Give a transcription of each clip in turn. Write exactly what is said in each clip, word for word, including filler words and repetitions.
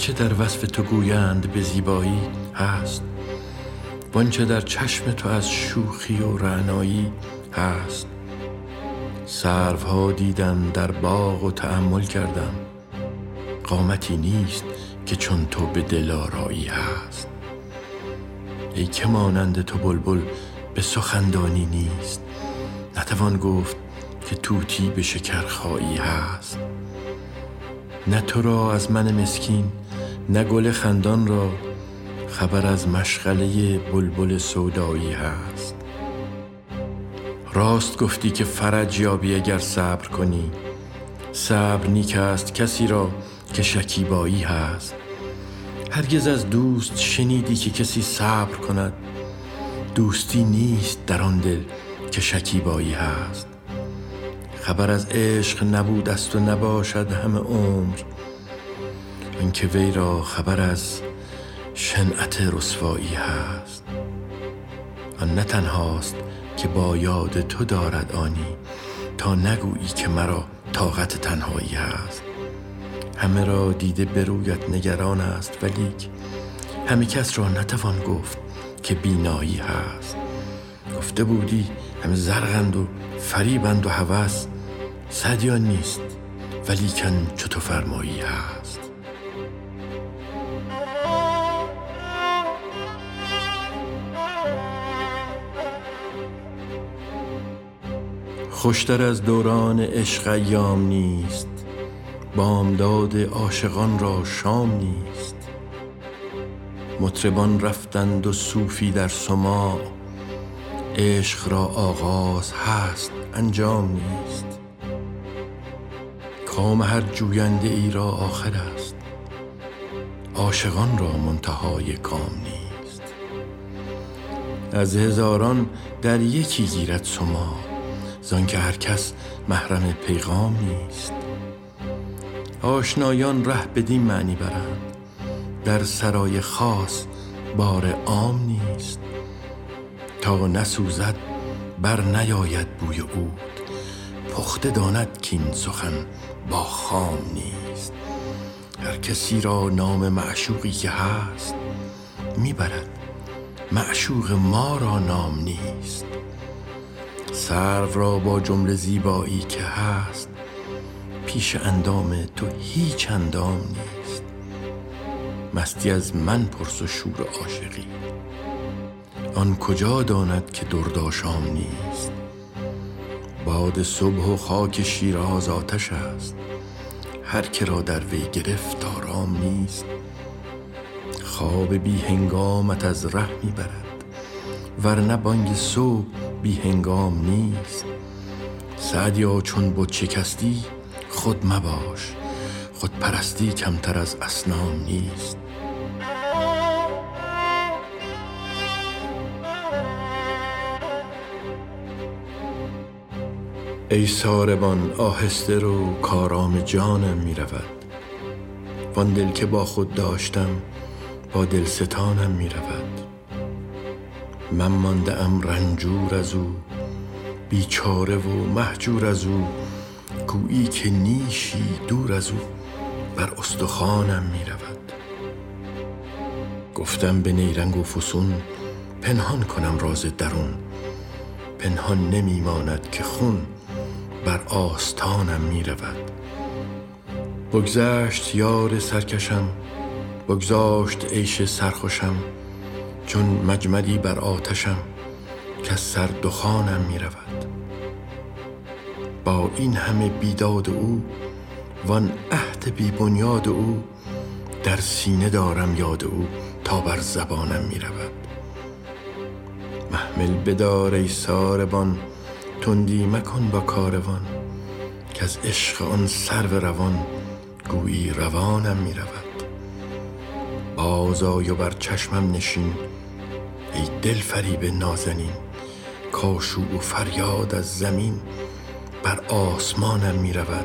هرچه در وصف تو گویند به زیبایی هست، وانچه در چشم تو از شوخی و رعنایی هست. سروها دیدم در باغ و تأمل کردم، قامتی نیست که چون تو به دلارایی هست. ای که مانند تو بلبل به سخندانی نیست، نتوان گفت که طوطی به شکرخایی هست. نه تو را از من مسکین، نه گل خندان را خبر از مشغله بلبل سودایی هست. راست گفتی که فرج یابی اگر صبر کنی، صبر نیک است کسی را که شکیبایی هست. هرگز از دوست شنیدی که کسی صبر کند؟ دوستی نیست در آن دل که شکیبایی هست. خبر از عشق نبود است و نباشد همه عمر، اینکه وی را خبر از شنعت رسوایی هست. آن نه تنهاست که با یاد تو دارد آنی، تا نگویی که مرا طاقت تنهایی هست. همه را دیده به رویت نگران است، ولیک همه کس را نتوان گفت که بینایی هست. گفته بودی همه زرقند و فریبند و هوس، سعدیان نیست ولیکن چو تو فرمایی هست. خوشتر از دوران عشق ایام نیست، بامداد عاشقان را شام نیست. مطربان رفتند و صوفی در سماع، عشق را آغاز هست انجام نیست. کام هر جوینده ای را آخر است، عاشقان را منتهای کام نیست. از هزاران در یکی گیرد سماع، زان که هر کس محرم پیغام نیست. آشنایان ره بدین معنی برند، در سرای خاص بار عام نیست. تا نسوزد بر نیاید بوی عود، پخته داند کین سخن با خام نیست. هر کسی را نام معشوقی که هست، میبرد معشوق ما را نام نیست. سرو را با جمله زیبایی که هست، پیش اندام تو هیچ اندام نیست. مستی از من پرس و شور عاشقی، آن کجا داند که درد آشام نیست. باد صبح و خاک شیراز آتش است، هر که را در وی گرفت آرام نیست. خواب بی هنگامت از ره میبرد، ورنه بانگ صبح بی هنگام نیست. سعدیا چون بت شکستی خود مباش، خود پرستی کمتر از اصنام نیست. ای ساربان آهسته رو کارام جانم می رود، وان دل که با خود داشتم با دل ستانم می رود. من مانده ام رنجور از او، بیچاره و مهجور از او، گویی که نیشی دور از او بر استخوانم می رود. گفتم به نیرنگ و فسون پنهان کنم راز درون، پنهان نمی ماند که خون بر آستانم می رود. بگذشت یار سرکشم، بگذاشت عیش سرخوشم، چون مجمری بر آتشم که سر دخانم می رود. با این همه بیداد او، وان عهد بی بنیاد او، در سینه دارم یاد او تا بر زبانم می رود. محمل بدار ای ساربان، تندی مکن با کاروان، که از عشق آن سرو روان گویی روانم می رود. باز آی و بر چشمم نشین ای دل فریب نازنین، کاشوب و فریاد از زمین بر آسمانم می رود.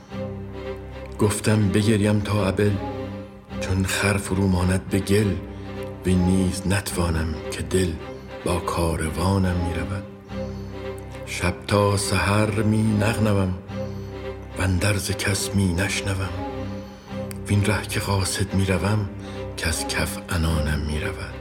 گفتم بگریم تا ابل، چون خر فرو ماند به گل، و نیز نتوانم که دل با کاروانم می رود. شب تا سحر می نغنوم و اندرز کس می نشنوم، وین ره که قاصد می روم که از کف عنانم می رود.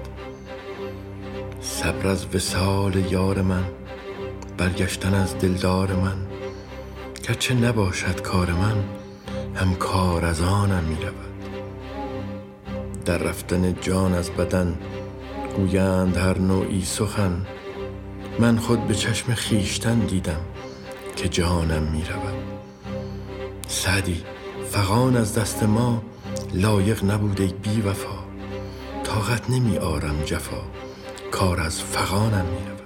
صبر از وصال یار من، برگشتن از دلدار من، گرچه نباشد کار من، هم کار از آنم می رود. در رفتن جان از بدن گویند هر نوعی سخن، من خود به چشم خویشتن دیدم که جانم می رود. سعدی فغان از دست ما لایق نبود ای بی وفا، طاقت نمی آرم جفا، کار از فغانم می رود.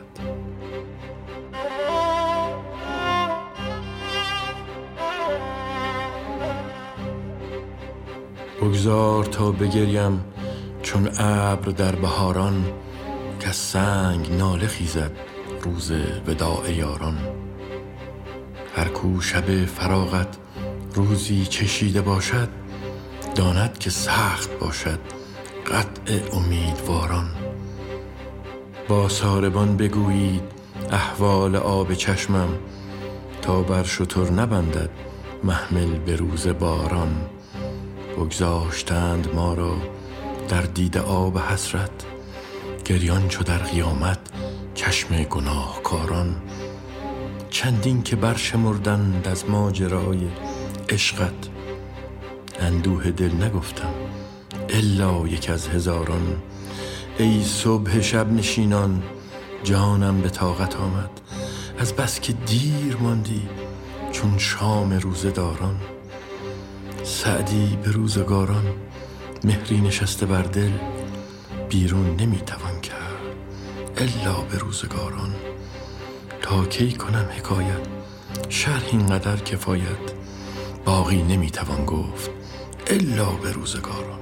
بگذار تا بگریم چون ابر در بهاران، که سنگ ناله خیزد روز وداع یاران. هر کو شب فراغت روزی چشیده باشد، داند که سخت باشد قطع امیدواران. با ساربان بگویید احوال آب چشمم، تا بر شتر نبندد محمل به روز باران. بگذاشتند ما را در دید آب حسرت، گریان چو در قیامت چشم گناهکاران. چندین که برشمردند از ماجرای عشقت، اندوه دل نگفتم الا یک از هزاران. ای صبح شب نشینان جانم به طاقت آمد، از بس که دیر ماندی چون شام روزه داران. سعدی به روزگاران مهری نشسته بر دل، بیرون نمیتوان کرد الا به روزگاران. تا کی کنم حکایت شرح اینقدر کفایت، باقی نمیتوان گفت الا به روزگاران.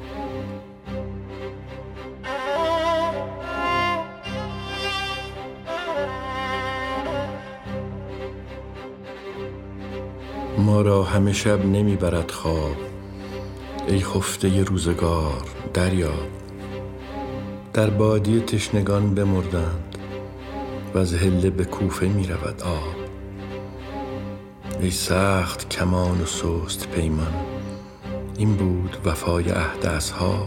ما را همه شب نمیبرد خواب، ای خفته روزگار دریاب. در بادیه تشنگان بمردند، و از حله به کوفه می رود آب. ای سخت کمان و سست پیمان، این بود وفای عهد اصحاب.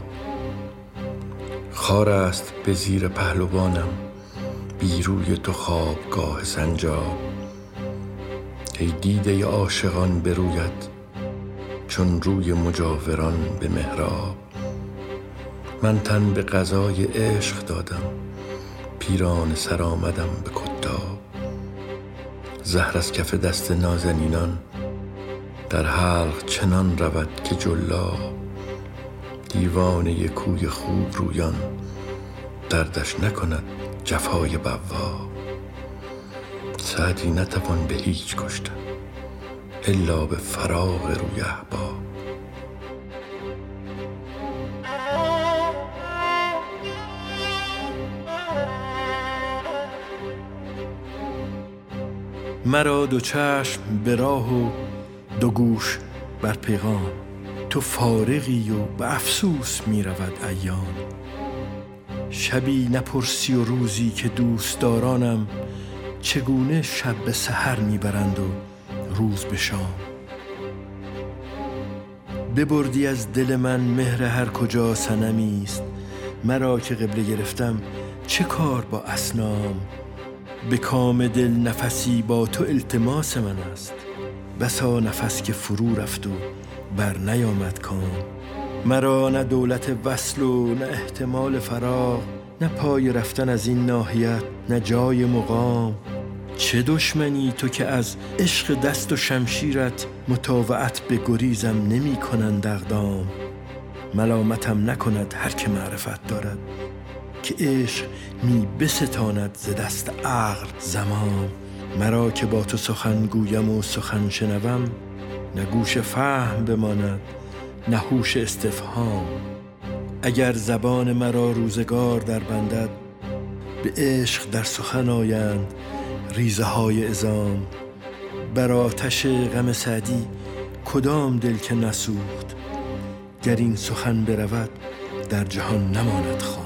خار است به زیر پهلوانم، بی روی تو خوابگاه سنجاب. ای دیده عاشقان به رویت، چون روی مجاوران به محراب. من تن به قضای عشق دادم، پیرانه سر آمدم به کتاب. زهر از کف دست نازنینان، در حلق چنان رود که جلاب. دیوانه کوی خوب رویان، دردش نکند جفای بواب. سعدی نتوان به هیچ کشتن الا به فراق روی احباب. مرا دو چشم به راه و دو گوش بر پیغام، تو فارغی و به افسوس می رود ایام. شبی نپرسی و روزی که دوستدارانم، چگونه شب به سحر می برند و روز به شام. ببردی از دل من مهر هر کجا صنمی است، مرا که قبله گرفتم چه کار با اصنام. به کام دل نفسی با تو التماس من است، بسا نفس که فرو رفت و بر نیامد کام. مرا نه دولت وصل و نه احتمال فراق، نه پای رفتن از این ناحیت نه جای مقام. چه دشمنی تو که از عشق دست و شمشیرت، مطاوعت به گریزم نمی کنند اقدام. ملامتم نکند هر که معرفت دارد، که عشق می بستاند ز دست عقل زمام. مرا که با تو سخن گویم و سخن شنوم، نه گوش فهم بماند نه هوش استفهام. اگر زبان مرا روزگار در بندد، به عشق در سخن آیند ریزه های عظام. بر آتش غم سعدی کدام دل که نسوخت، گر این سخن برود در جهان نماند خام.